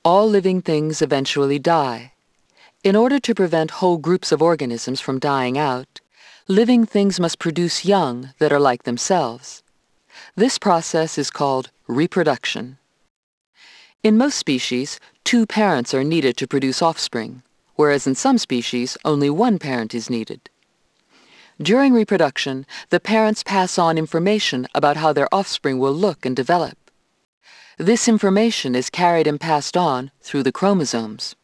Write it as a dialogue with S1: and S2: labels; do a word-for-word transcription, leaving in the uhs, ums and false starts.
S1: All living things eventually die. In order to prevent whole groups of organisms from dying out, living things must produce young that are like themselves. This process is called reproduction. In most species, two parents are needed to produce offspring, whereas in some species, only one parent is needed. During reproduction, the parents pass on information about how their offspring will look and develop. This information is carried and passed on through the chromosomes.